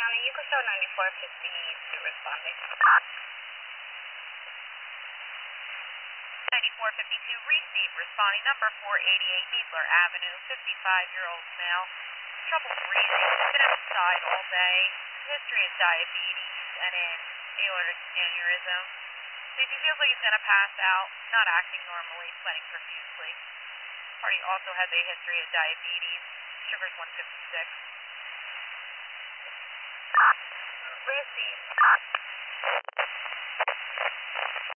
County, you can show 9452 responding. 9452, receive responding number 488 Needler Avenue, 55-year-old male. Trouble breathing, been outside all day, history of diabetes and an aortic aneurysm. So he feels like he's going to pass out, not acting normally, sweating profusely. Party also has a history of diabetes, sugar's 156. Receive.